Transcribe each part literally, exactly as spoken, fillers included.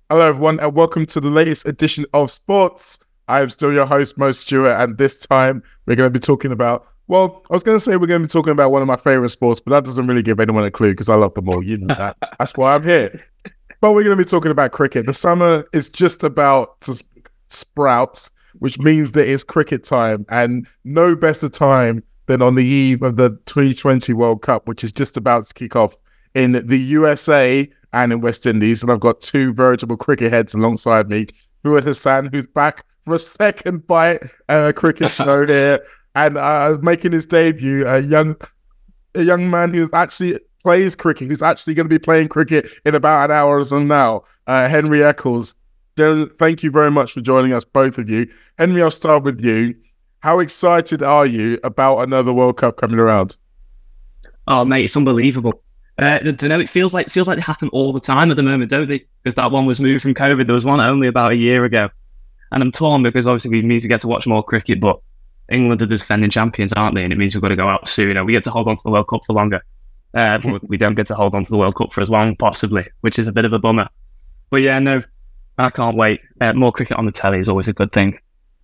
Hello, everyone, and welcome to the latest edition of Sports. I am still your host, Mo Stewart, and this time we're going to be talking about, well, I was going to say we're going to be talking about one of my favorite sports, but that doesn't really give anyone a clue because I love them all. You know that. That's why I'm here. But we're going to be talking about cricket. The summer is just about to sprout, which means that it's cricket time, and no better time than on the eve of the twenty twenty World Cup, which is just about to kick off in the U S A and in West Indies. And I've got two veritable cricket heads alongside me. Fuad Hassan, who's back for a second bite at a cricket show here, and uh, making his debut, a young a young man who actually plays cricket, who's actually going to be playing cricket in about an hour from now, uh, Henry Eccles. Dylan, thank you very much for joining us, both of you. Henry, I'll start with you. How excited are you about another World Cup coming around? Oh, mate, it's unbelievable. Uh, I don't know, it feels like feels like they happen all the time at the moment, don't they? Because that one was moved from COVID. There was one only about a year ago. And I'm torn because obviously we need to get to watch more cricket, but England are the defending champions, aren't they? And it means we've got to go out sooner. We get to hold on to the World Cup for longer. Uh, but we don't get to hold on to the World Cup for as long, possibly, which is a bit of a bummer. But yeah, no, I can't wait. Uh, more cricket on the telly is always a good thing.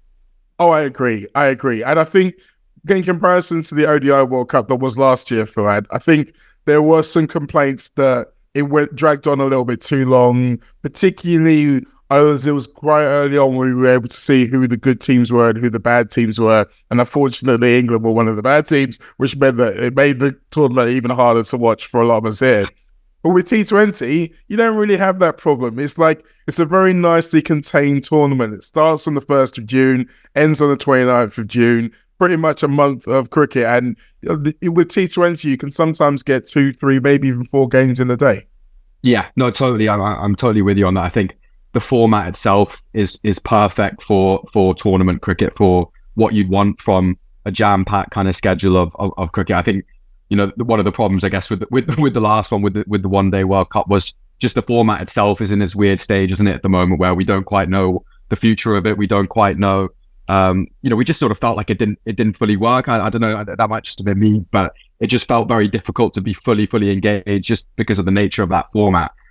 Oh, I agree. I agree. And I think in comparison to the O D I World Cup that was last year, Fuad, I think there were some complaints that it went dragged on a little bit too long, particularly as it was quite early on when we were able to see who the good teams were and who the bad teams were. And unfortunately, England were one of the bad teams, which meant that it made the tournament even harder to watch for a lot of us here. But with T twenty, you don't really have that problem. It's like, it's a very nicely contained tournament. It starts on the first of June, ends on the twenty-ninth of June, pretty much a month of cricket. And with T twenty, you can sometimes get two, three, maybe even four games in a day. Yeah, no, totally. I'm, I'm totally with you on that. I think the format itself is is perfect for for tournament cricket, for what you'd want from a jam-packed kind of schedule of, of, of cricket. I think, you know, one of the problems, I guess, with the, with with the last one, with the, with the one day World Cup, was just the format itself is in its weird stage, isn't it, at the moment, where we don't quite know the future of it. We don't quite know. Um, you know, we just sort of felt like it didn't it didn't fully work. I, I don't know, that might just have been me, but it just felt very difficult to be fully fully engaged just because of the nature of that format.